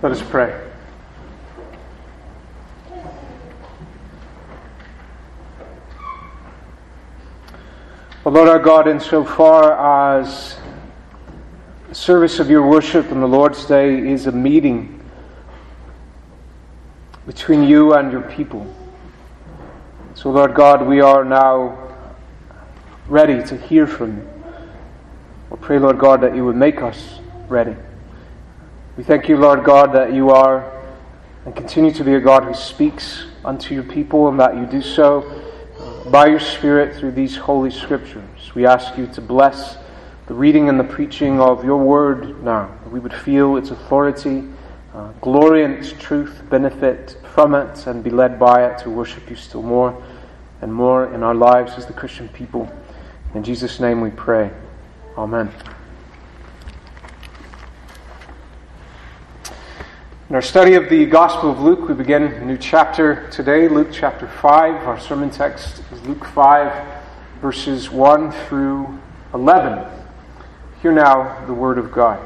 Let us pray. O Lord our God, insofar as the service of your worship on the Lord's Day is a meeting between you and your people, so Lord God, we are now ready to hear from you. We pray, Lord God, that you would make us ready. We thank you, Lord God, that you are and continue to be a God who speaks unto your people, and that you do so by your Spirit through these holy scriptures. We ask you to bless the reading and the preaching of your word now, that we would feel its authority, glory in its truth, benefit from it, and be led by it to worship you still more and more in our lives as the Christian people. In Jesus' name we pray. Amen. In our study of the Gospel of Luke, we begin a new chapter today, Luke chapter 5. Our sermon text is Luke 5, verses 1 through 11. Hear now the word of God.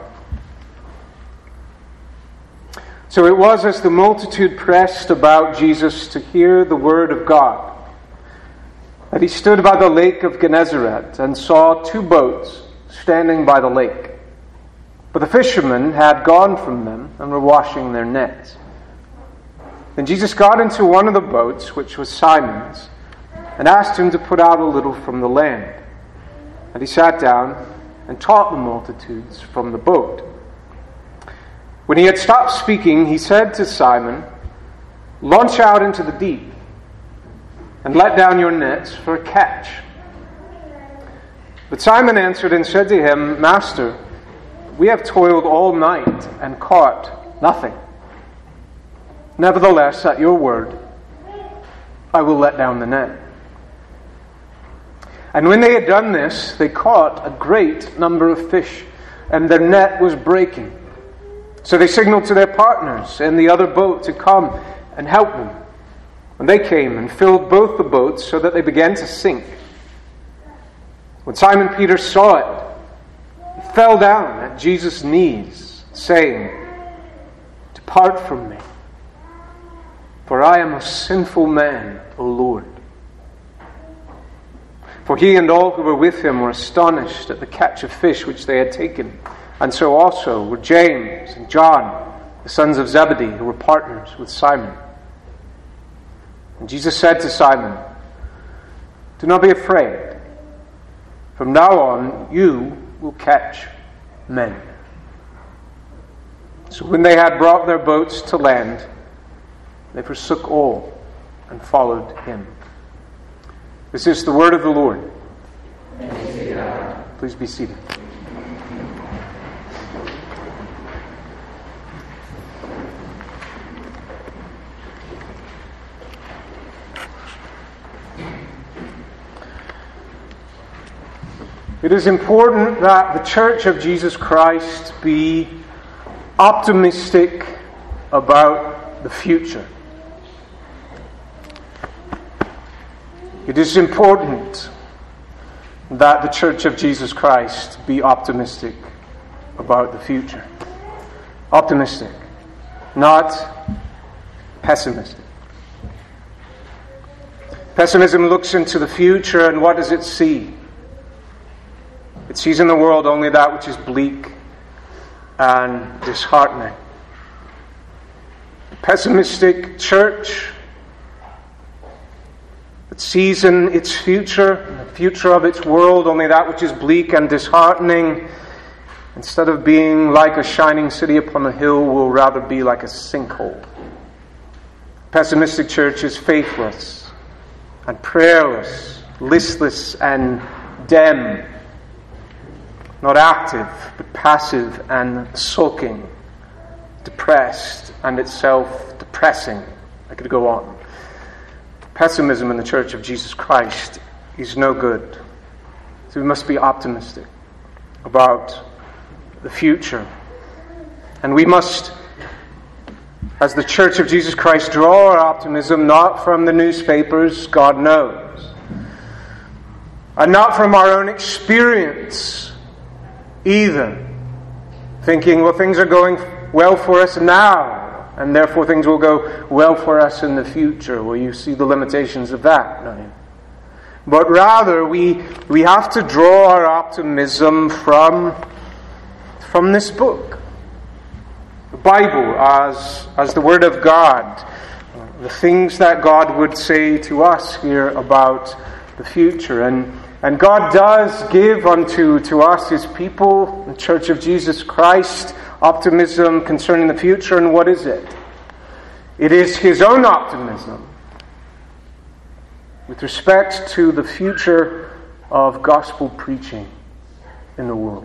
So it was as the multitude pressed about Jesus to hear the word of God, that he stood by the lake of Gennesaret and saw two boats standing by the lake. But the fishermen had gone from them and were washing their nets. Then Jesus got into one of the boats, which was Simon's, and asked him to put out a little from the land. And he sat down and taught the multitudes from the boat. When he had stopped speaking, he said to Simon, "Launch out into the deep and let down your nets for a catch." But Simon answered and said to him, "Master, we have toiled all night and caught nothing. Nevertheless, at your word, I will let down the net." And when they had done this, they caught a great number of fish, and their net was breaking. So they signaled to their partners in the other boat to come and help them. And they came and filled both the boats so that they began to sink. When Simon Peter saw it, he fell down at Jesus' knees, saying, "Depart from me, for I am a sinful man, O Lord." For he and all who were with him were astonished at the catch of fish which they had taken, and so also were James and John, the sons of Zebedee, who were partners with Simon. And Jesus said to Simon, "Do not be afraid. From now on, you will catch men." So when they had brought their boats to land, they forsook all and followed him. This is the word of the Lord. Please be seated. It is important that the Church of Jesus Christ be optimistic about the future. It is important that the Church of Jesus Christ be optimistic about the future. Optimistic, not pessimistic. Pessimism looks into the future, and what does it see? It sees in the world only that which is bleak and disheartening. The pessimistic church that sees in its future, in the future of its world, only that which is bleak and disheartening, instead of being like a shining city upon a hill, will rather be like a sinkhole. Pessimistic church is faithless and prayerless, listless and dim. Not active, but passive and sulking, depressed and itself depressing. I could go on. Pessimism in the Church of Jesus Christ is no good. So we must be optimistic about the future. And we must, as the Church of Jesus Christ, draw our optimism not from the newspapers, God knows, and not from our own experience either, thinking, well, things are going well for us now, and therefore things will go well for us in the future. Well, you see the limitations of that, don't you? But rather, we have to draw our optimism from this book. The Bible as the Word of God. The things that God would say to us here about the future. And God does give unto us, His people, the Church of Jesus Christ, optimism concerning the future. And what is it? It is His own optimism with respect to the future of gospel preaching in the world.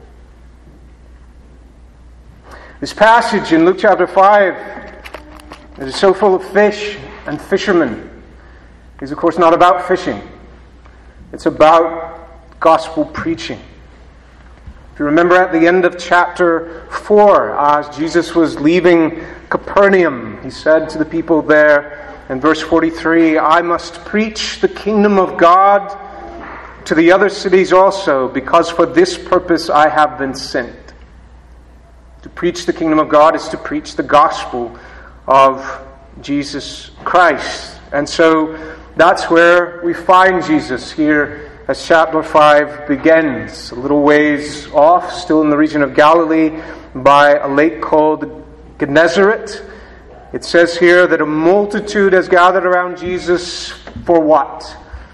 This passage in Luke chapter 5 is so full of fish and fishermen. It's of course not about fishing. It's about gospel preaching. If you remember at the end of chapter 4, as Jesus was leaving Capernaum, He said to the people there in verse 43, I must preach the kingdom of God to the other cities also, because for this purpose I have been sent. To preach the kingdom of God is to preach the gospel of Jesus Christ. And so that's where we find Jesus here as chapter 5 begins. A little ways off, still in the region of Galilee, by a lake called Gennesaret. It says here that a multitude has gathered around Jesus for what?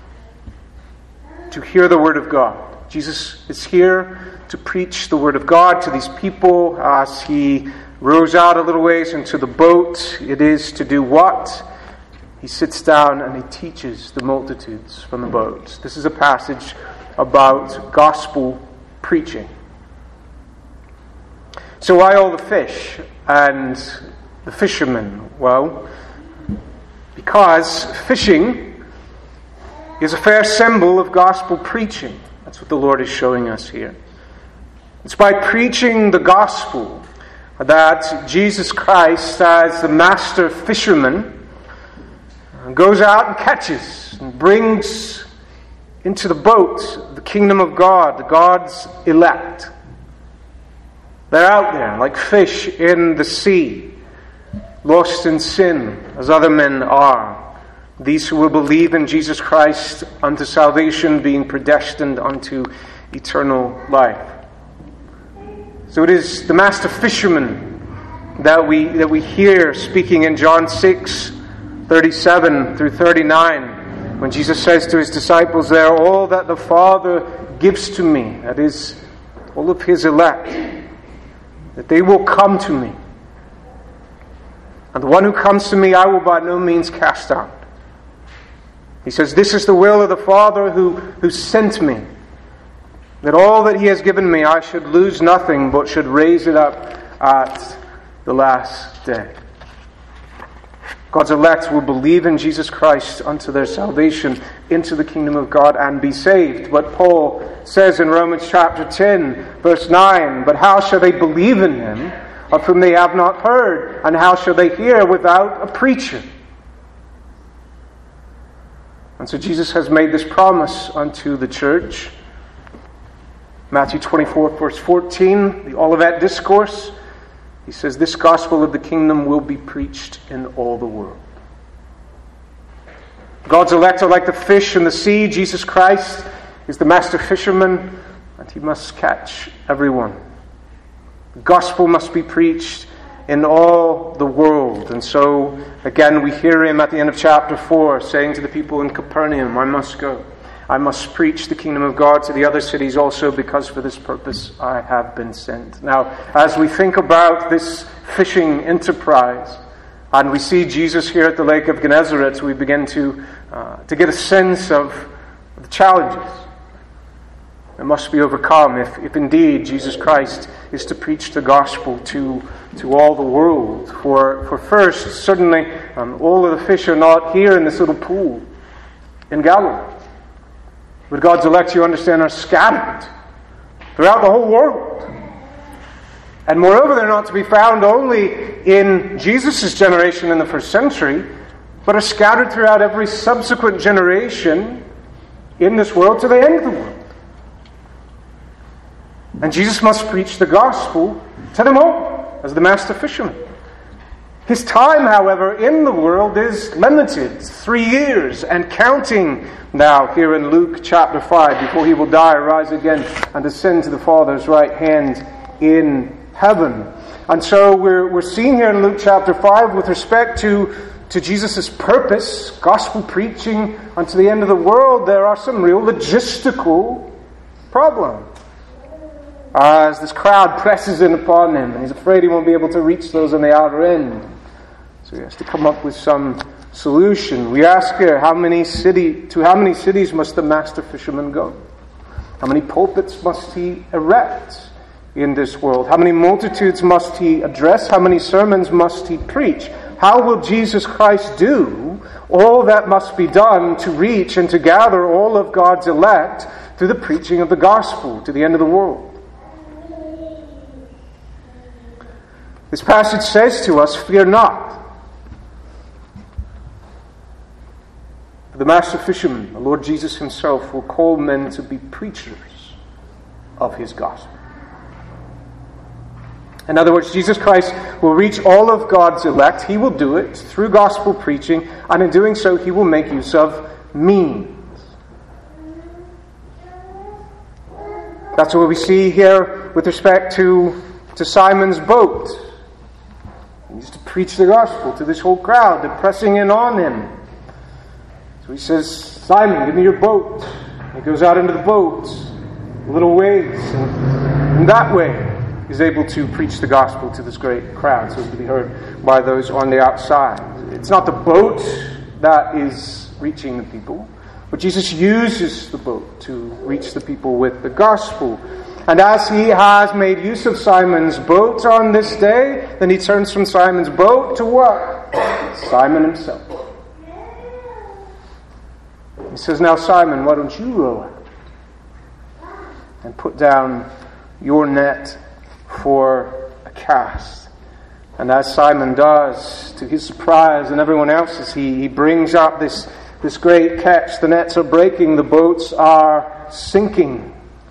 To hear the word of God. Jesus is here to preach the word of God to these people. As He rows out a little ways into the boat, it is to do what? He sits down and He teaches the multitudes from the boat. This is a passage about gospel preaching. So why all the fish and the fishermen? Well, because fishing is a fair symbol of gospel preaching. That's what the Lord is showing us here. It's by preaching the gospel that Jesus Christ, as the master fisherman, goes out and catches and brings into the boat the kingdom of God, God's elect. They're out there like fish in the sea, lost in sin, as other men are. These who will believe in Jesus Christ unto salvation, being predestined unto eternal life. So it is the master fisherman that we hear speaking in John 6:37 through 39, when Jesus says to His disciples there, all that the Father gives to me, that is, all of His elect, that they will come to me. And the one who comes to me I will by no means cast out. He says, this is the will of the Father who sent me, that all that He has given me I should lose nothing, but should raise it up at the last day. God's elect will believe in Jesus Christ unto their salvation into the kingdom of God and be saved. But Paul says in Romans chapter 10, verse 9, but how shall they believe in Him of whom they have not heard? And how shall they hear without a preacher? And so Jesus has made this promise unto the church. Matthew 24, verse 14, the Olivet Discourse. He says, this gospel of the kingdom will be preached in all the world. God's elect are like the fish in the sea. Jesus Christ is the master fisherman, and He must catch everyone. The gospel must be preached in all the world. And so, again, we hear Him at the end of chapter 4 saying to the people in Capernaum, I must go. I must preach the kingdom of God to the other cities also, because for this purpose I have been sent. Now, as we think about this fishing enterprise, and we see Jesus here at the Lake of Gennesaret, we begin to get a sense of the challenges that must be overcome if indeed Jesus Christ is to preach the gospel to all the world. For first, certainly, all of the fish are not here in this little pool in Galilee. But God's elect, you understand, are scattered throughout the whole world. And moreover, they're not to be found only in Jesus' generation in the first century, but are scattered throughout every subsequent generation in this world to the end of the world. And Jesus must preach the gospel to them all. as the master fisherman. His time, however, in the world is limited. 3 years and counting now here in Luke chapter 5, before he will die, rise again, and ascend to the Father's right hand in heaven. And so we're seeing here in Luke chapter 5, with respect to Jesus' purpose, gospel preaching unto the end of the world, there are some real logistical problems. As this crowd presses in upon him, and he's afraid he won't be able to reach those on the outer end. So he has to come up with some solution. We ask here, how many cities must the master fisherman go? How many pulpits must he erect in this world? How many multitudes must he address? How many sermons must he preach? How will Jesus Christ do all that must be done to reach and to gather all of God's elect through the preaching of the gospel to the end of the world? This passage says to us, fear not. The master fisherman, the Lord Jesus himself, will call men to be preachers of his gospel. In other words, Jesus Christ will reach all of God's elect. He will do it through gospel preaching, and in doing so, he will make use of means. That's what we see here with respect to Simon's boat. He needs to preach the gospel to this whole crowd. They're pressing in on him. So he says, Simon, give me your boat. He goes out into the boat a little ways, and in that way is able to preach the gospel to this great crowd, so as to be heard by those on the outside. It's not the boat that is reaching the people, but Jesus uses the boat to reach the people with the gospel. And as he has made use of Simon's boat on this day, then he turns from Simon's boat to what? Simon himself. He says, now Simon, why don't you row out and put down your net for a cast? And as Simon does, to his surprise and everyone else's, he brings up this great catch. The nets are breaking, the boats are sinking.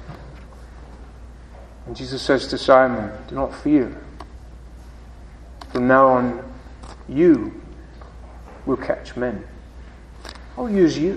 And Jesus says to Simon, do not fear. From now on, you will catch men. I'll use you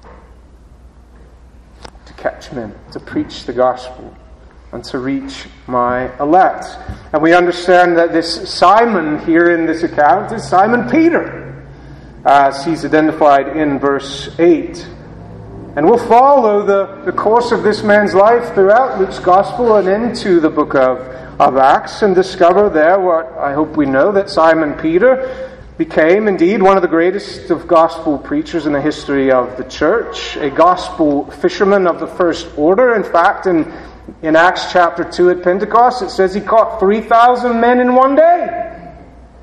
to catch men, to preach the gospel, and to reach my elect. And we understand that this Simon here in this account is Simon Peter, as he's identified in verse 8. And we'll follow the course of this man's life throughout Luke's gospel and into the book of Acts, and discover there what I hope we know, that Simon Peter became indeed one of the greatest of gospel preachers in the history of the church, a gospel fisherman of the first order. In fact, in Acts chapter 2 at Pentecost, it says he caught 3,000 men in one day.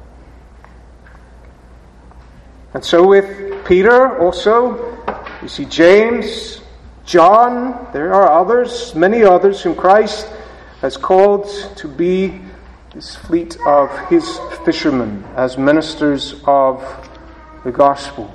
And so with Peter also, you see James, John, there are others, many others whom Christ has called to be this fleet of his fishermen as ministers of the gospel.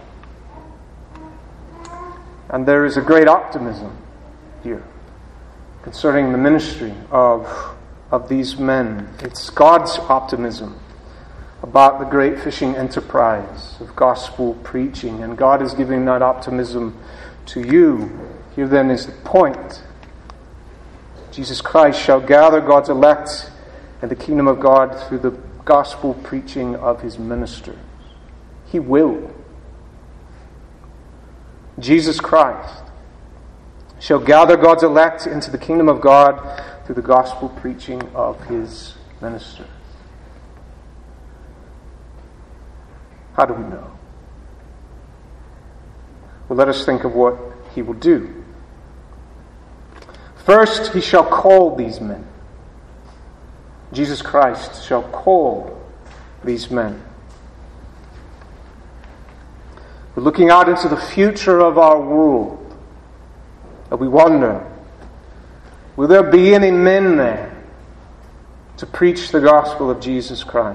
And there is a great optimism here concerning the ministry of these men. It's God's optimism about the great fishing enterprise of gospel preaching, and God is giving that optimism to you. Here then is the point. Jesus Christ shall gather God's elect in the kingdom of God through the gospel preaching of his ministers. He will. Jesus Christ shall gather God's elect into the kingdom of God through the gospel preaching of his ministers. How do we know? Well, let us think of what he will do. First, he shall call these men. Jesus Christ shall call these men. We're looking out into the future of our world, and we wonder, will there be any men there to preach the gospel of Jesus Christ?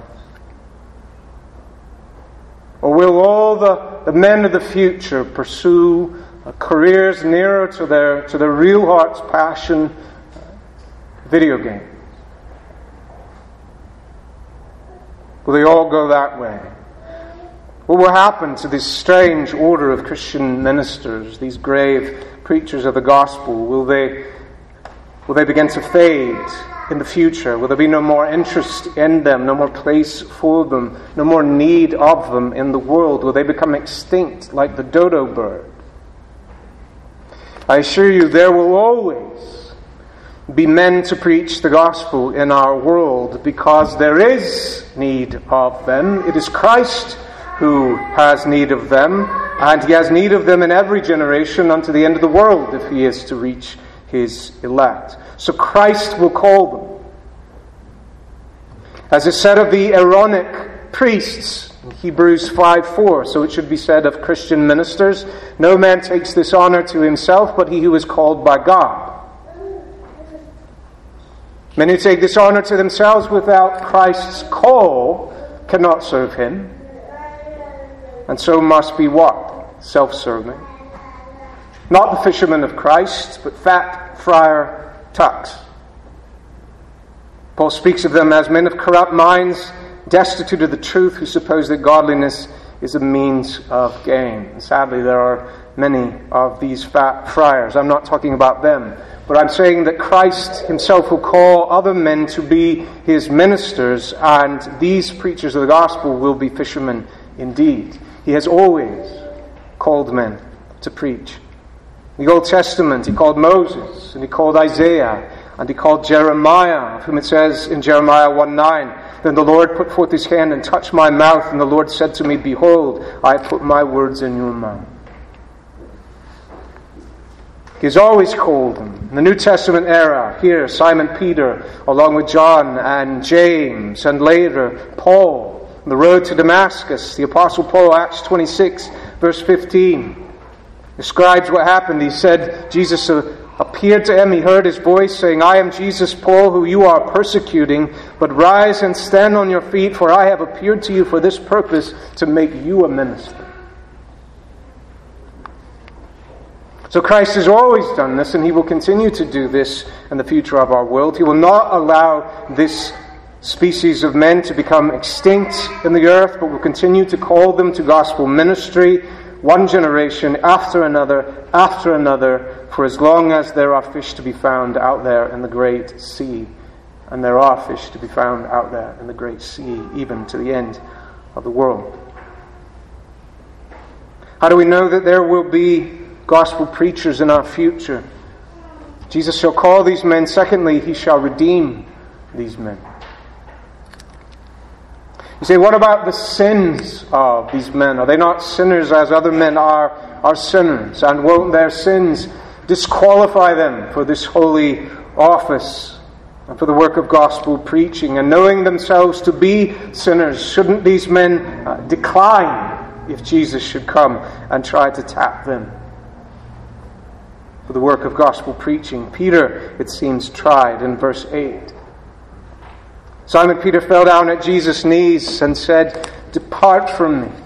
Or will all the men of the future pursue careers nearer to their real heart's passion, video games? Will they all go that way? What will happen to this strange order of Christian ministers, these grave preachers of the gospel? Will they begin to fade in the future? Will there be no more interest in them, no more place for them, no more need of them in the world? Will they become extinct like the dodo bird? I assure you, there will always be men to preach the gospel in our world because there is need of them. It is Christ who has need of them, and he has need of them in every generation unto the end of the world if he is to reach his elect. So Christ will call them. As is said of the Aaronic priests, in Hebrews 5:4, so it should be said of Christian ministers, no man takes this honor to himself, but he who is called by God. Men who take this honor to themselves without Christ's call cannot serve him, and so must be what? Self-serving. Not the fishermen of Christ, but fat friar tucks. Paul speaks of them as men of corrupt minds, destitute of the truth, who suppose that godliness is a means of gain. And sadly, there are many of these fat friars. I'm not talking about them, but I'm saying that Christ himself will call other men to be his ministers, and these preachers of the gospel will be fishermen indeed. He has always called men to preach. In the Old Testament, he called Moses, and he called Isaiah, and he called Jeremiah, of whom it says in Jeremiah 1:9, then the Lord put forth his hand and touched my mouth, and the Lord said to me, behold, I have put my words in your mouth. He has always called them. In the New Testament era, here, Simon Peter, along with John and James, and later, Paul, on the road to Damascus, the Apostle Paul, Acts 26, verse 15, describes what happened. He said, Jesus appeared to him, he heard his voice saying, I am Jesus, Paul, who you are persecuting, but rise and stand on your feet, for I have appeared to you for this purpose, to make you a minister. So Christ has always done this, and he will continue to do this in the future of our world. He will not allow this species of men to become extinct in the earth, but will continue to call them to gospel ministry, one generation after another, for as long as there are fish to be found out there in the great sea. And there are fish to be found out there in the great sea, even to the end of the world. How do we know that there will be gospel preachers in our future? Jesus shall call these men. Secondly, he shall redeem these men. You say, what about the sins of these men? Are they not sinners as other men are sinners? And won't their sins disqualify them for this holy office and for the work of gospel preaching? And knowing themselves to be sinners, shouldn't these men decline if Jesus should come and try to tap them for the work of gospel preaching? Peter, it seems, tried in verse 8. Simon Peter fell down at Jesus' knees and said, depart from me.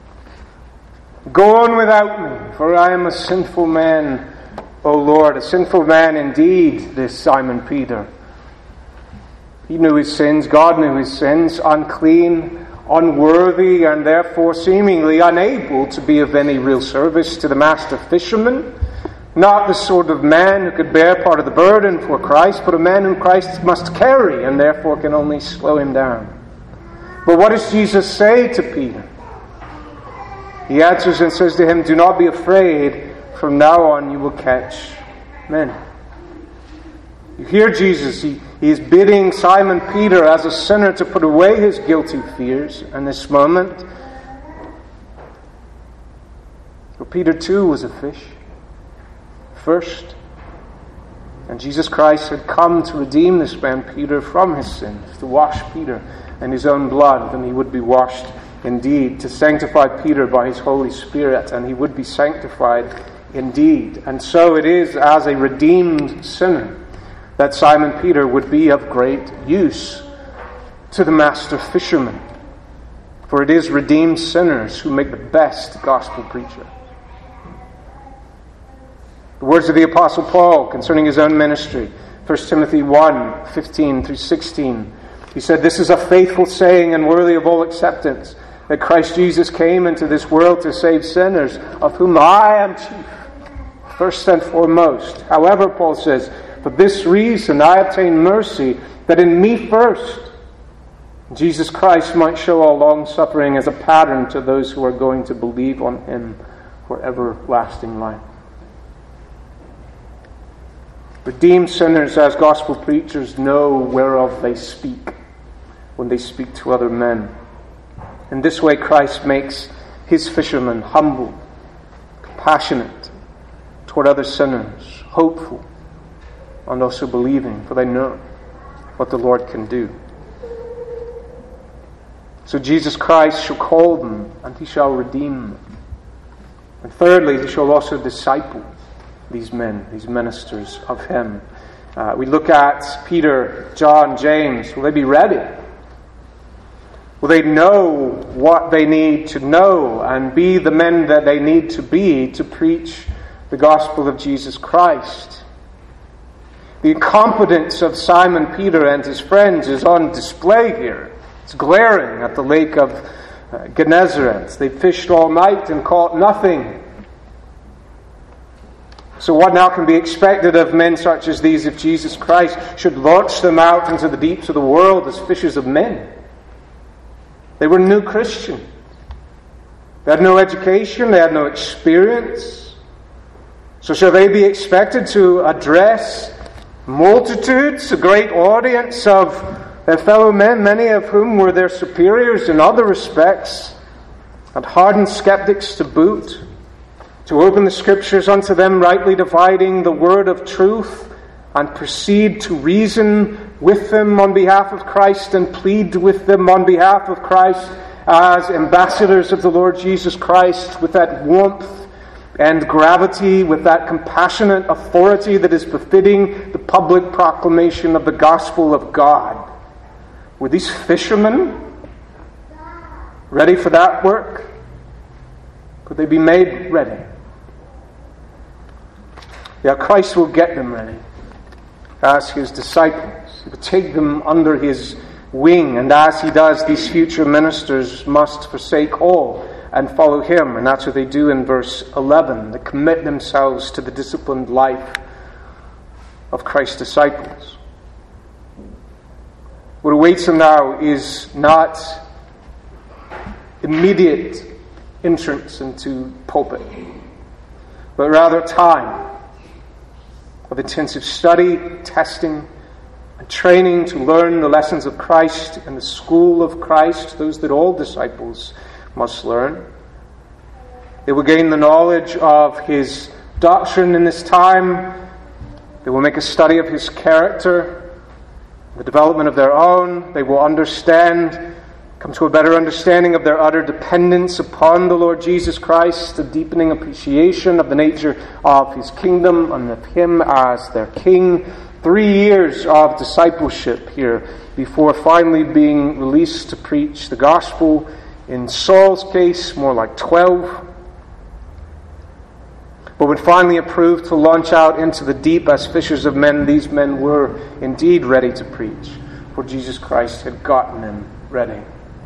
Go on without me, for I am a sinful man, O Lord. A sinful man indeed, this Simon Peter. He knew his sins, God knew his sins, unclean, unworthy, and therefore seemingly unable to be of any real service to the master fisherman. Not the sort of man who could bear part of the burden for Christ, but a man whom Christ must carry and therefore can only slow him down. But what does Jesus say to Peter? He answers and says to him, do not be afraid, from now on you will catch men. You hear Jesus, he is bidding Simon Peter as a sinner to put away his guilty fears in this moment. But Peter too was a fish. First, and Jesus Christ had come to redeem this man Peter from his sins, to wash Peter in his own blood, and he would be washed indeed, to sanctify Peter by his Holy Spirit, and he would be sanctified indeed. And so it is as a redeemed sinner that Simon Peter would be of great use to the master fisherman, for it is redeemed sinners who make the best gospel preacher. The words of the Apostle Paul concerning his own ministry, 1 Timothy 1, 15 through 16. He said, "This is a faithful saying and worthy of all acceptance, that Christ Jesus came into this world to save sinners, of whom I am chief, first and foremost. However," Paul says, "for this reason I obtained mercy, that in me first Jesus Christ might show all long-suffering as a pattern to those who are going to believe on him for everlasting life." Redeemed sinners, as gospel preachers, know whereof they speak when they speak to other men. In this way, Christ makes his fishermen humble, compassionate toward other sinners, hopeful, and also believing, for they know what the Lord can do. So Jesus Christ shall call them, and he shall redeem them. And thirdly, he shall also disciple these men, these ministers of him. We look at Peter, John, James. Will they be ready? Will they know what they need to know and be the men that they need to be to preach the gospel of Jesus Christ? The incompetence of Simon Peter and his friends is on display here. It's glaring at the lake of Gennesaret. They fished all night and caught nothing. So what now can be expected of men such as these if Jesus Christ should launch them out into the deeps of the world as fishers of men? They were new Christians. They had no education. They had no experience. So shall they be expected to address multitudes, a great audience of their fellow men, many of whom were their superiors in other respects, and hardened skeptics to boot, to open the Scriptures unto them, rightly dividing the word of truth, and proceed to reason with them on behalf of Christ and plead with them on behalf of Christ as ambassadors of the Lord Jesus Christ, with that warmth and gravity, with that compassionate authority that is befitting the public proclamation of the gospel of God. Were these fishermen ready for that work? Could they be made ready? Yeah, Christ will get them ready as his disciples. He will take them under his wing, and as he does, these future ministers must forsake all and follow him. And that's what they do in verse 11. They commit themselves to the disciplined life of Christ's disciples. What awaits them now is not immediate entrance into pulpit, but rather time of intensive study, testing, and training to learn the lessons of Christ in the school of Christ, those that all disciples must learn. They will gain the knowledge of his doctrine in this time. They will make a study of his character, the development of their own. They will come to a better understanding of their utter dependence upon the Lord Jesus Christ, a deepening appreciation of the nature of his kingdom and of him as their king. 3 years of discipleship here before finally being released to preach the gospel. In Saul's case, more like 12. But when finally approved to launch out into the deep as fishers of men, these men were indeed ready to preach, for Jesus Christ had gotten them ready.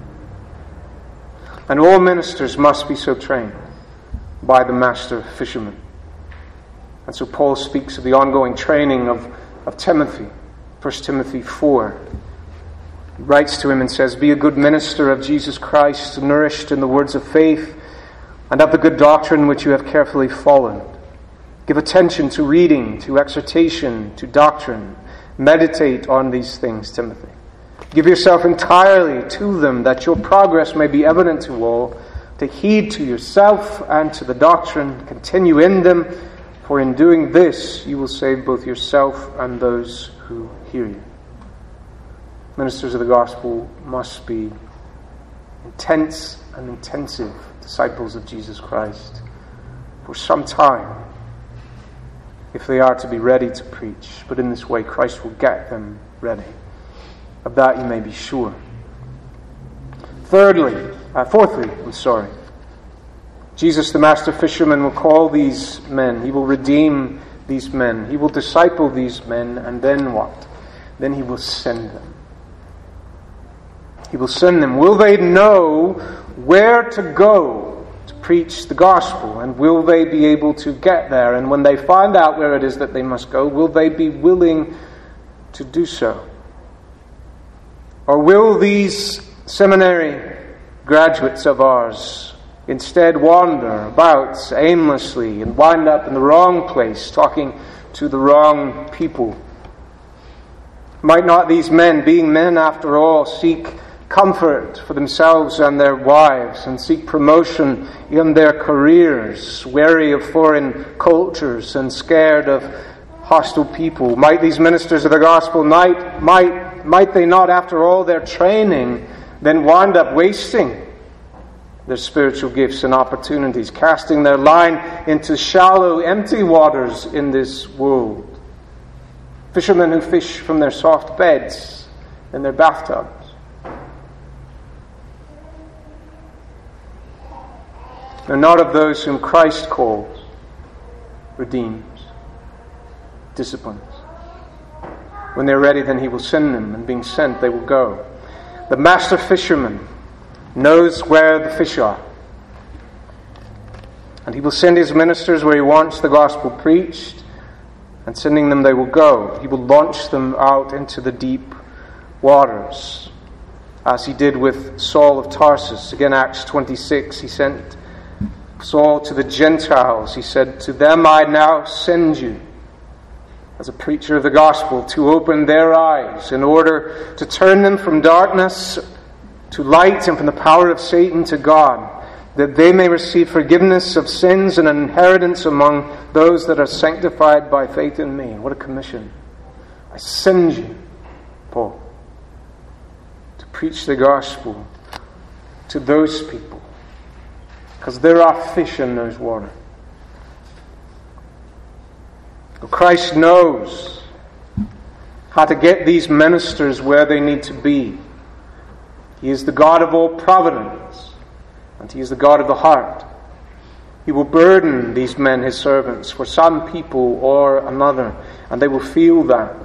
And all ministers must be so trained by the master fisherman. And so Paul speaks of the ongoing training of Timothy, 1 Timothy 4. He writes to him and says, "Be a good minister of Jesus Christ, nourished in the words of faith and of the good doctrine which you have carefully followed. Give attention to reading, to exhortation, to doctrine. Meditate on these things, Timothy. Give yourself entirely to them, that your progress may be evident to all. Take heed to yourself and to the doctrine. Continue in them, for in doing this you will save both yourself and those who hear you." Ministers of the gospel must be intense and intensive disciples of Jesus Christ for some time if they are to be ready to preach. But in this way, Christ will get them ready. Of that you may be sure. Fourthly, Jesus, the master fisherman, will call these men. He will redeem these men. He will disciple these men. And then what? Then he will send them. He will send them. Will they know where to go to preach the gospel? And will they be able to get there? And when they find out where it is that they must go, will they be willing to do so? Or will these seminary graduates of ours instead wander about aimlessly and wind up in the wrong place, talking to the wrong people? Might not these men, being men after all, seek comfort for themselves and their wives, and seek promotion in their careers, wary of foreign cultures and scared of hostile people? Might these ministers of the gospel, might they not, after all their training, then wind up wasting their spiritual gifts and opportunities, casting their line into shallow, empty waters in this world? Fishermen who fish from their soft beds in their bathtubs. They're not of those whom Christ calls, redeems, disciplines. When they're ready, then He will send them, and being sent, they will go. The master fisherman knows where the fish are, and He will send His ministers where He wants the gospel preached, and sending them, they will go. He will launch them out into the deep waters, as He did with Saul of Tarsus. Again, Acts 26, He sent Saul to the Gentiles. He said, "To them I now send you, as a preacher of the gospel, to open their eyes, in order to turn them from darkness to light, and from the power of Satan to God, that they may receive forgiveness of sins and an inheritance among those that are sanctified by faith in me." What a commission. I send you, Paul, to preach the gospel to those people, because there are fish in those waters. Christ knows how to get these ministers where they need to be. He is the God of all providence, and He is the God of the heart. He will burden these men, His servants, for some people or another, and they will feel that.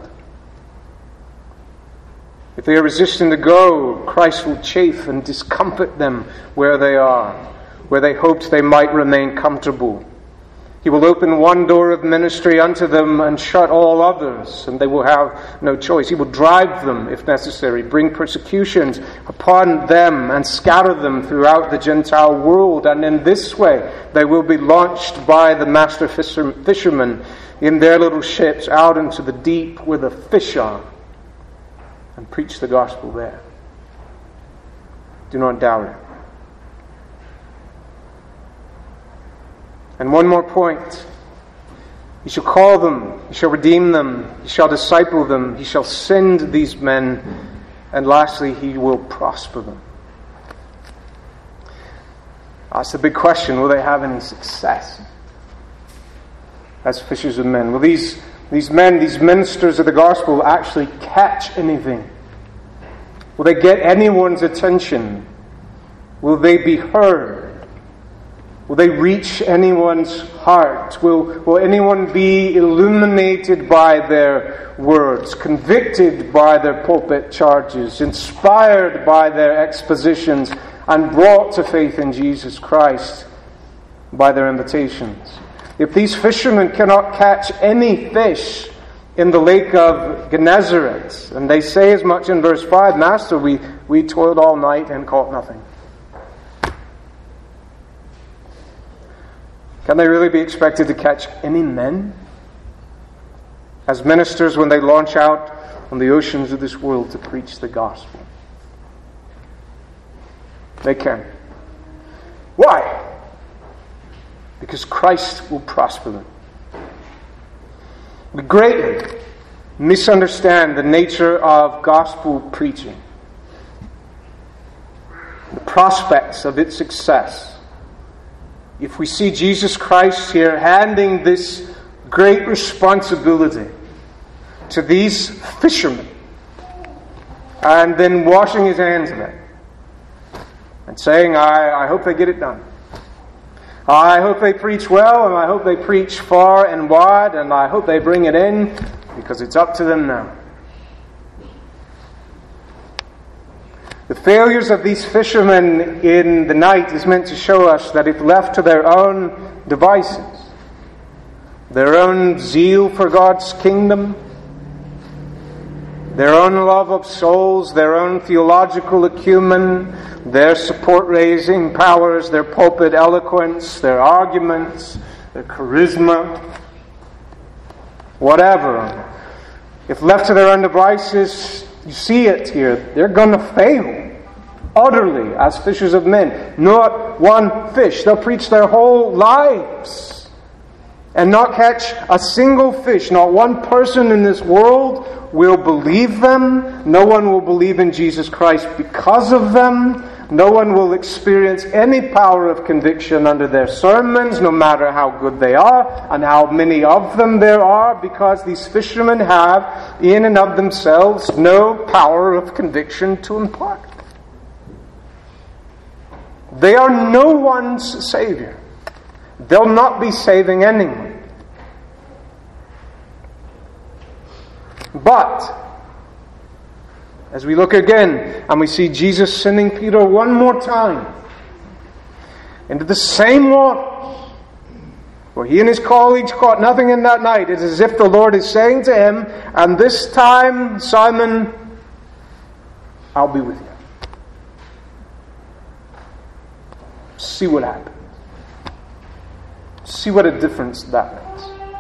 If they are resisting to go, Christ will chafe and discomfort them where they are, where they hoped they might remain comfortable. He will open one door of ministry unto them and shut all others, and they will have no choice. He will drive them, if necessary, bring persecutions upon them and scatter them throughout the Gentile world. And in this way, they will be launched by the master fishermen in their little ships out into the deep where the fish are, and preach the gospel there. Do not doubt it. And one more point. He shall call them, He shall redeem them, He shall disciple them, He shall send these men, and lastly, He will prosper them. That's the big question. Will they have any success as fishers of men? Will these men, these ministers of the gospel, actually catch anything? Will they get anyone's attention? Will they be heard? Will they reach anyone's heart? Will anyone be illuminated by their words, convicted by their pulpit charges, inspired by their expositions, and brought to faith in Jesus Christ by their invitations? If these fishermen cannot catch any fish in the lake of Gennesaret, and they say as much in verse 5, "Master, we toiled all night and caught nothing." Can they really be expected to catch any men as ministers when they launch out on the oceans of this world to preach the gospel? They can. Why? Because Christ will prosper them. We greatly misunderstand the nature of gospel preaching, the prospects of its success, if we see Jesus Christ here handing this great responsibility to these fishermen and then washing His hands of it and saying, I hope they get it done. I hope they preach well, and I hope they preach far and wide, and I hope they bring it in, because it's up to them now. The failures of these fishermen in the night is meant to show us that if left to their own devices, their own zeal for God's kingdom, their own love of souls, their own theological acumen, their support-raising powers, their pulpit eloquence, their arguments, their charisma, whatever, if left to their own devices, you see it here, they're going to fail utterly as fishers of men. Not one fish. They'll preach their whole lives and not catch a single fish. Not one person in this world will believe them. No one will believe in Jesus Christ because of them. No one will experience any power of conviction under their sermons, no matter how good they are and how many of them there are, because these fishermen have, in and of themselves, no power of conviction to impart. They are no one's Savior. They'll not be saving anyone. But as we look again and we see Jesus sending Peter one more time into the same waters where he and his colleagues caught nothing in that night, it's as if the Lord is saying to him, and this time, Simon, I'll be with you. See what happens. See what a difference that makes.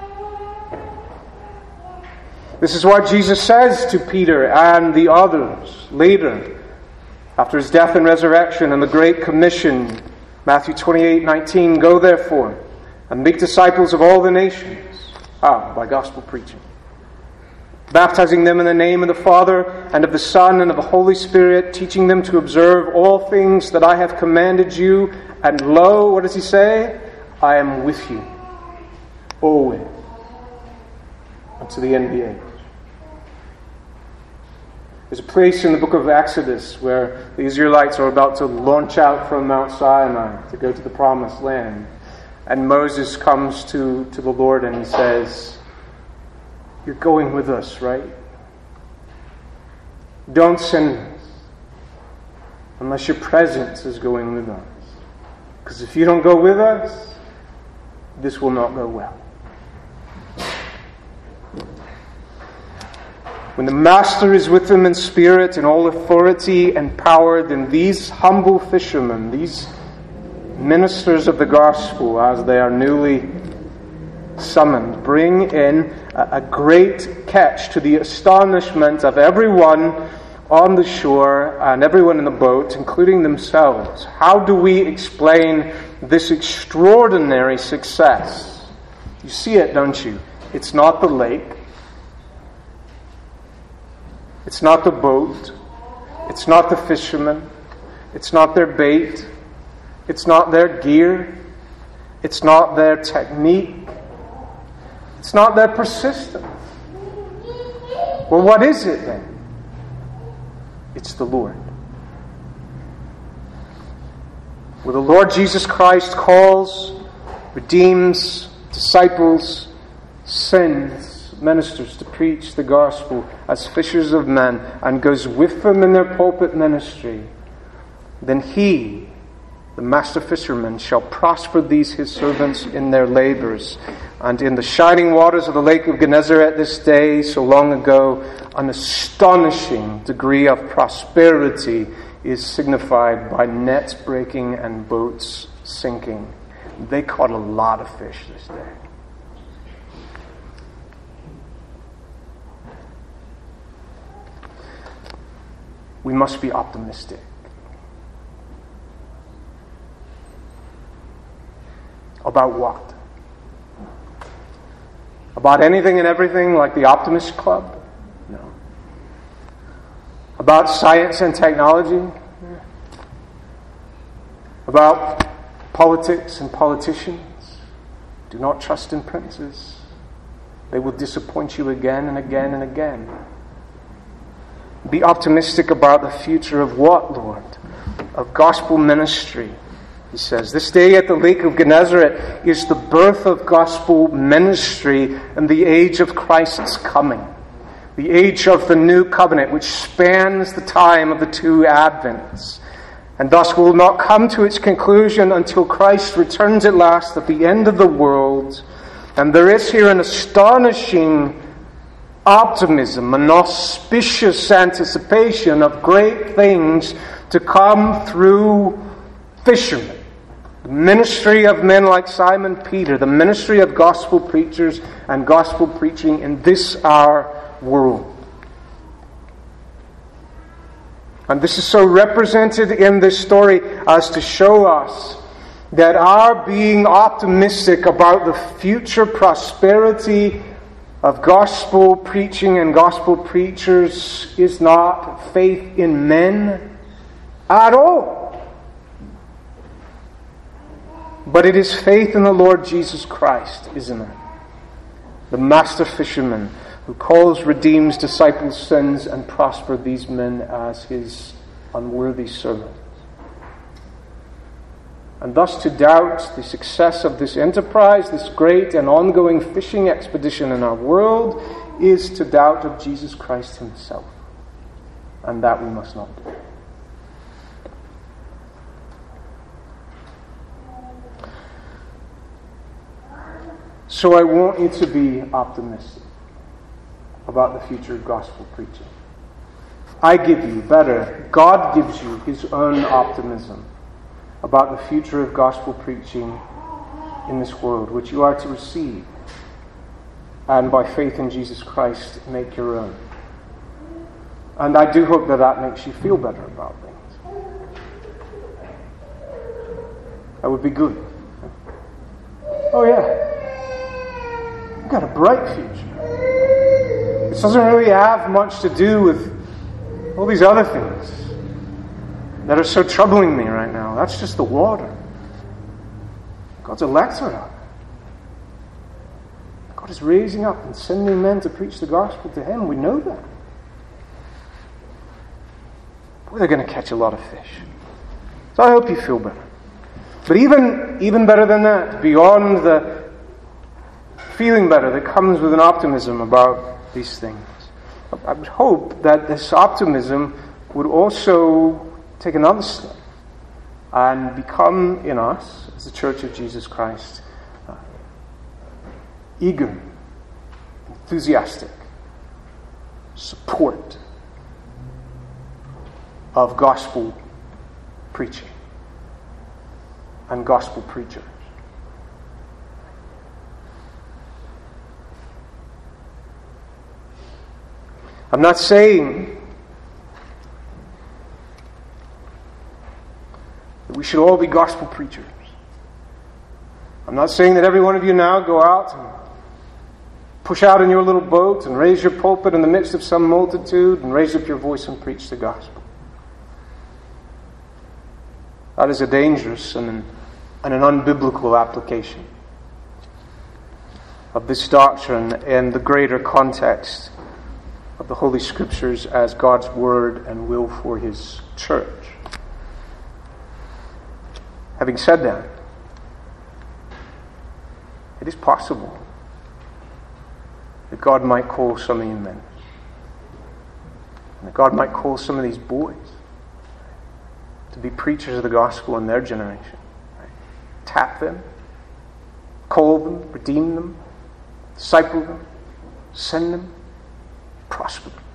This is what Jesus says to Peter and the others later, after his death and resurrection and the Great Commission. Matthew 28:19, go therefore and make disciples of all the nations. By gospel preaching. Baptizing them in the name of the Father and of the Son and of the Holy Spirit, teaching them to observe all things that I have commanded you. And lo, what does he say? I am with you always unto the end of the age. There's a place in the book of Exodus where the Israelites are about to launch out from Mount Sinai to go to the Promised Land. And Moses comes to the Lord and he says, you're going with us, right? Don't send us unless your presence is going with us. Because if you don't go with us, this will not go well. When the Master is with them in spirit, in all authority and power, then these humble fishermen, these ministers of the gospel, as they are newly summoned, bring in a great catch to the astonishment of everyone on the shore and everyone in the boat, including themselves. How do we explain this extraordinary success? You see it, don't you? It's not the lake. It's not the boat. It's not the fishermen. It's not their bait. It's not their gear. It's not their technique. It's not their persistence. Well, what is it then? It's the Lord. Where the Lord Jesus Christ calls, redeems, disciples, sends ministers to preach the gospel as fishers of men, and goes with them in their pulpit ministry, then he, the master fisherman, shall prosper these his servants in their labors. And in the shining waters of the lake of Gennesaret this day, so long ago, an astonishing degree of prosperity is signified by nets breaking and boats sinking. They caught a lot of fish this day. We must be optimistic. About what? About anything and everything like the Optimist Club? No. About science and technology? About politics and politicians? Do not trust in princes. They will disappoint you again and again and again. Be optimistic about the future of what, Lord? Of gospel ministry. He says, this day at the Lake of Gennesaret is the birth of gospel ministry and the age of Christ's coming. the age of the new covenant, which spans the time of the two Advents, and thus will not come to its conclusion until Christ returns at last at the end of the world. And there is here an astonishing optimism, an auspicious anticipation of great things to come through fishermen. The ministry of men like Simon Peter, the ministry of gospel preachers and gospel preaching in this our world. And this is so represented in this story as to show us that our being optimistic about the future prosperity of gospel preaching and gospel preachers is not faith in men at all. But it is faith in the Lord Jesus Christ, isn't it? The master fisherman who calls, redeems, disciples, sends, and prospers these men as his unworthy servants. And thus to doubt the success of this enterprise, this great and ongoing fishing expedition in our world, is to doubt of Jesus Christ himself. And that we must not do. So I want you to be optimistic about the future of gospel preaching. I give you, better, God gives you his own optimism about the future of gospel preaching in this world, which you are to receive and by faith in Jesus Christ make your own. And I do hope that that makes you feel better about things. That would be good. Oh yeah, you've got a bright future. This doesn't really have much to do with all these other things that are so troubling me right now. That's just the water. God's elect are up. God is raising up and sending men to preach the gospel to him. We know that. Boy, they're going to catch a lot of fish. So I hope you feel better. But even better than that, beyond the feeling better that comes with an optimism about these things, I would hope that this optimism would also take another step and become in us, as the Church of Jesus Christ, eager, enthusiastic support of gospel preaching and gospel preachers. I'm not saying that we should all be gospel preachers. I'm not saying that every one of you now go out and push out in your little boat and raise your pulpit in the midst of some multitude and raise up your voice and preach the gospel. That is a dangerous and an unbiblical application of this doctrine in the greater context of the Holy Scriptures as God's Word and will for His church. Having said that, it is possible that God might call some of you men, and that God might call some of these boys to be preachers of the gospel in their generation. Right? Tap them, call them, redeem them, disciple them, send them, prosper them.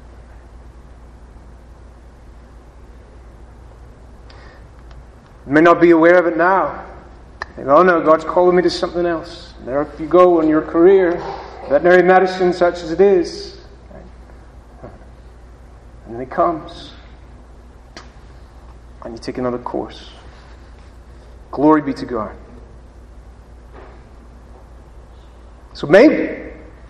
You may not be aware of it now. You go, oh no, God's calling me to something else. And there you go in your career, veterinary medicine such as it is. Right? And then it comes. And you take another course. Glory be to God. So maybe,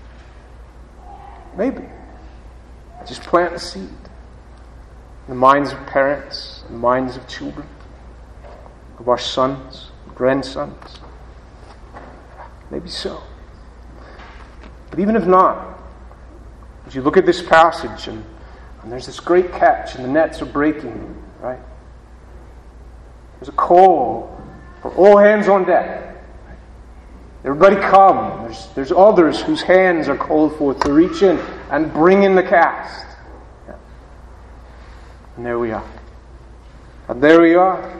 I just plant a seed in the minds of parents, in the minds of children, of our sons, grandsons. Maybe so. But even if not, as you look at this passage and there's this great catch and the nets are breaking, right? There's a call for all hands on deck. Everybody come. There's others whose hands are called forth to reach in and bring in the cast. Yeah. And there we are. And there we are.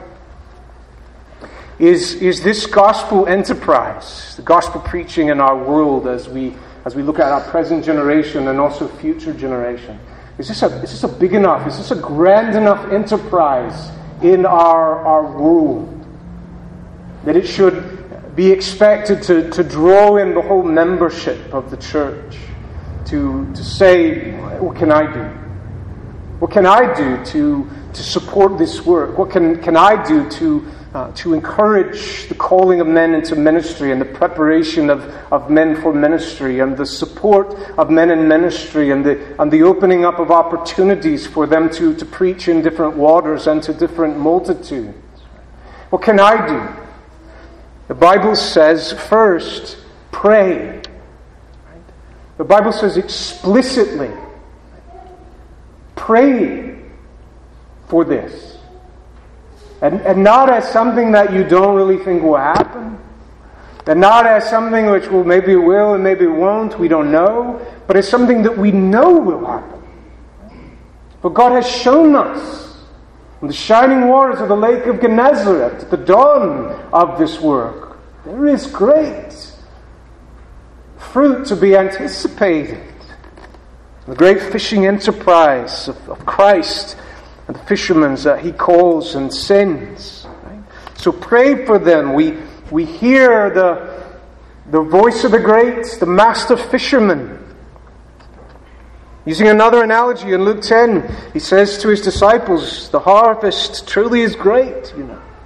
Is this gospel enterprise, the gospel preaching in our world as we look at our present generation and also future generation, is this a big enough, is this a grand enough enterprise in our world that it should be expected to draw in the whole membership of the church, to say, what can I do? What can I do to support this work? What can I do to encourage the calling of men into ministry and the preparation of men for ministry and the support of men in ministry and the opening up of opportunities for them to preach in different waters and to different multitudes? What can I do? The Bible says, first, pray. The Bible says explicitly, pray for this. And not as something that you don't really think will happen. And not as something which maybe it will and maybe it won't, we don't know. But as something that we know will happen. But God has shown us in the shining waters of the lake of Gennesaret at the dawn of this work, there is great fruit to be anticipated. The great fishing enterprise of Christ and the fishermen that He calls and sends. Right? So pray for them. We hear the voice of the great, the master fisherman. Using another analogy in Luke 10, He says to His disciples, the harvest truly is great,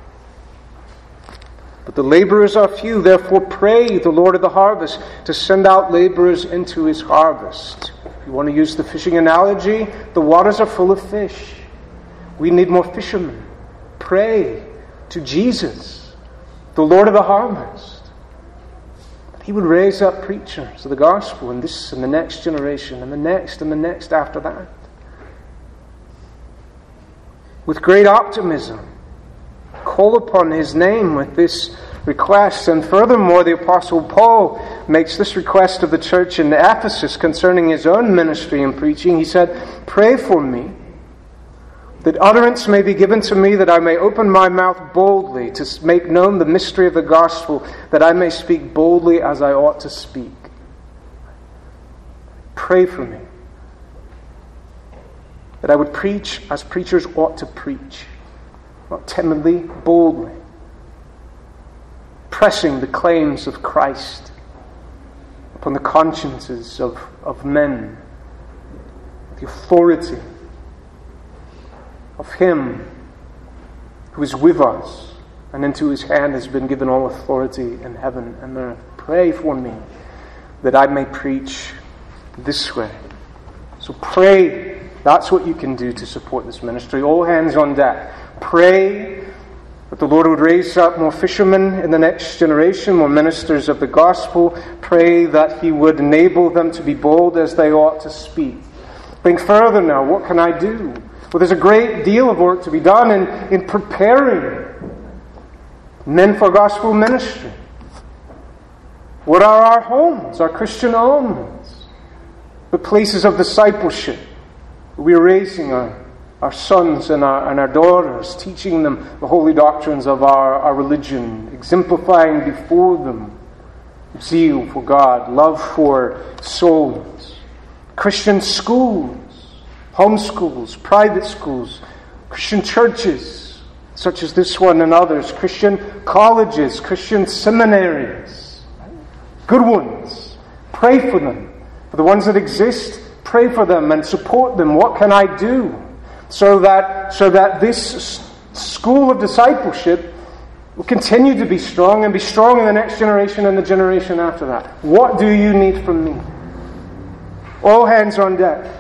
but the laborers are few. Therefore pray the Lord of the harvest to send out laborers into His harvest. If you want to use the fishing analogy, the waters are full of fish. We need more fishermen. Pray to Jesus, the Lord of the harvest, that He would raise up preachers of the gospel in this and the next generation and the next after that. With great optimism, call upon His name with this request. And furthermore, the Apostle Paul makes this request of the church in Ephesus concerning his own ministry and preaching. He said, pray for me, that utterance may be given to me, that I may open my mouth boldly to make known the mystery of the gospel, that I may speak boldly as I ought to speak. Pray for me, that I would preach as preachers ought to preach, not timidly, boldly, pressing the claims of Christ upon the consciences of men, the authority of Him who is with us and into His hand has been given all authority in heaven and earth. Pray for me that I may preach this way. So pray. That's what you can do to support this ministry. All hands on deck. Pray that the Lord would raise up more fishermen in the next generation, more ministers of the gospel. Pray that He would enable them to be bold as they ought to speak. Think further now. What can I do? Well, there's a great deal of work to be done in preparing men for gospel ministry. What are our homes, our Christian homes? The places of discipleship. We're raising our sons and our daughters, teaching them the holy doctrines of our religion, exemplifying before them zeal for God, love for souls. Christian schools, homeschools, private schools, Christian churches, such as this one and others, Christian colleges, Christian seminaries, good ones. Pray for them. For the ones that exist, pray for them and support them. What can I do so that this school of discipleship will continue to be strong and be strong in the next generation and the generation after that? What do you need from me? All hands on deck.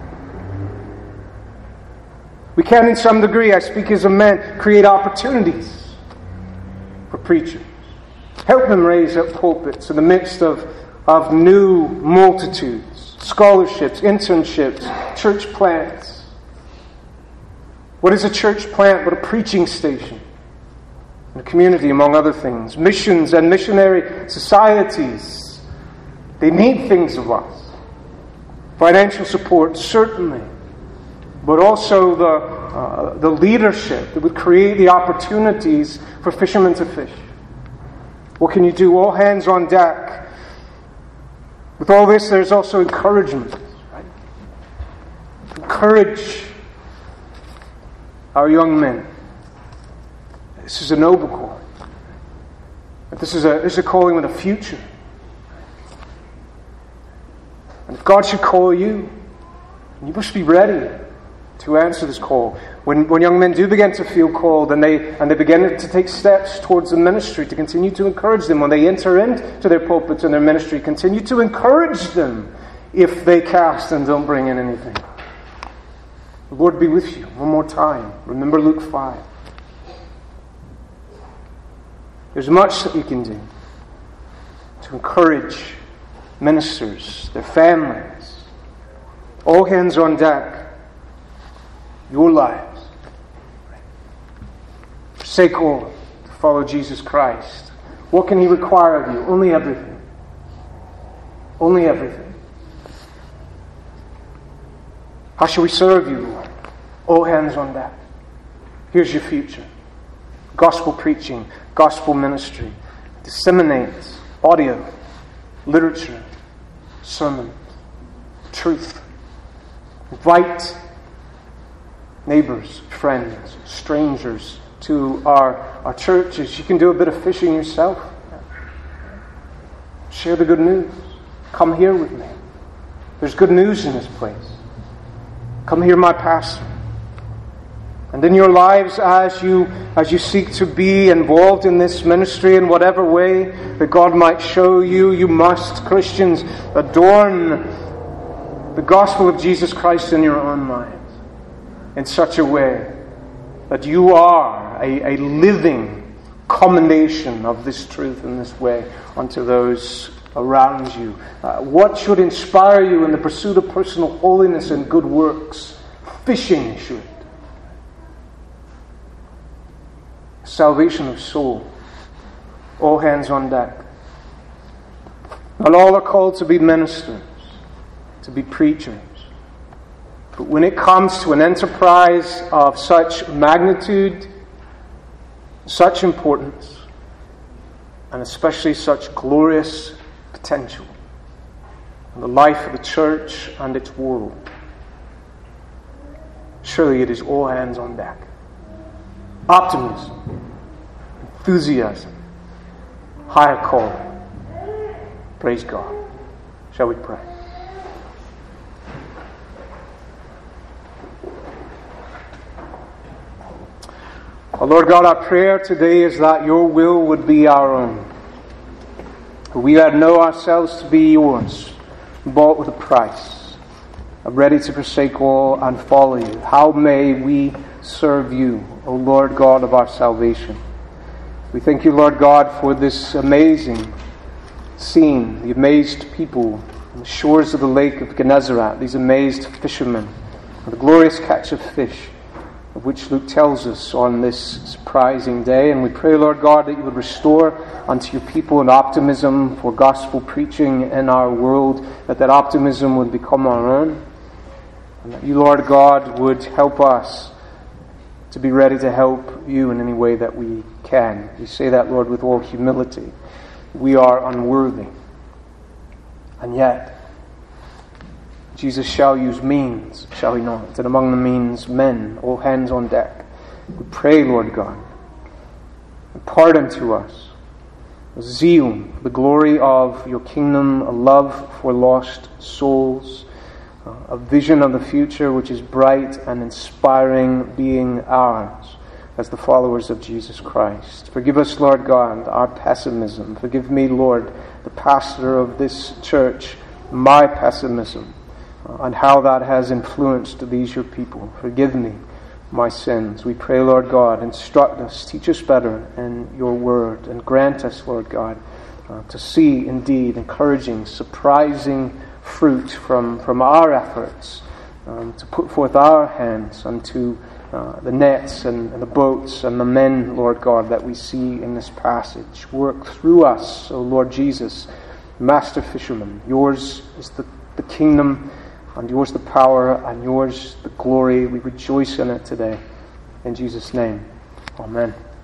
We can, in some degree, I speak as a man, create opportunities for preachers. Help them raise up pulpits in the midst of new multitudes, scholarships, internships, church plants. What is a church plant but a preaching station? and community, among other things. Missions and missionary societies, they need things of us. Financial support, certainly, but also the leadership that would create the opportunities for fishermen to fish. What can you do? All hands on deck. With all this, there's also encouragement. Right? Encourage our young men. This is a noble calling. This is a calling with a future. And if God should call you, you must be ready to answer this call. When young men do begin to feel called and they begin to take steps towards the ministry, to continue to encourage them. When they enter into their pulpits and their ministry, continue to encourage them if they cast and don't bring in anything. The Lord be with you. One more time. Remember Luke 5. There's much that you can do to encourage ministers, their families. All hands on deck. Your lives. Forsake all to follow Jesus Christ. What can He require of you? Only everything. Only everything. How shall we serve you, Lord? All hands on deck. Here's your future. Gospel preaching, gospel ministry. Disseminate audio, literature, sermons, truth. Invite neighbors, friends, strangers to our churches. You can do a bit of fishing yourself. Share the good news. Come here with me. There's good news in this place. Come hear my pastor. And in your lives, as you seek to be involved in this ministry in whatever way that God might show you, you must, Christians, adorn the gospel of Jesus Christ in your own minds in such a way that you are a living commendation of this truth in this way unto those around you. What should inspire you in the pursuit of personal holiness and good works? Fishing should. Salvation of soul. All hands on deck. Not all are called to be ministers, to be preachers. But when it comes to an enterprise of such magnitude, such importance, and especially such glorious potential in the life of the church and its world, surely it is all hands on deck. Optimism, enthusiasm, higher calling. Praise God. Shall we pray? Oh Lord God, our prayer today is that your will would be our own. We that know ourselves to be yours, bought with a price, are ready to forsake all and follow you. How may we serve you, O Lord God of our salvation? We thank you, Lord God, for this amazing scene, the amazed people on the shores of the lake of Gennesaret, these amazed fishermen, and the glorious catch of fish, of which Luke tells us on this surprising day. And we pray, Lord God, that you would restore unto your people an optimism for gospel preaching in our world, that optimism would become our own, and that you, Lord God, would help us to be ready to help you in any way that we can. We say that, Lord, with all humility. We are unworthy. And yet, Jesus shall use means, shall he not? And among the means, men, all hands on deck. We pray, Lord God, impart unto us a zeal, the glory of your kingdom, a love for lost souls, a vision of the future which is bright and inspiring being ours as the followers of Jesus Christ. Forgive us, Lord God, our pessimism. Forgive me, Lord, the pastor of this church, my pessimism, and how that has influenced these your people. Forgive me my sins. We pray, Lord God, instruct us, teach us better in your word, and grant us, Lord God, to see indeed encouraging, surprising fruit from our efforts, to put forth our hands unto the nets and the boats and the men, Lord God, that we see in this passage. Work through us, O Lord Jesus, Master Fisherman. Yours is the kingdom, and yours the power, and yours the glory. We rejoice in it today. In Jesus' name, amen.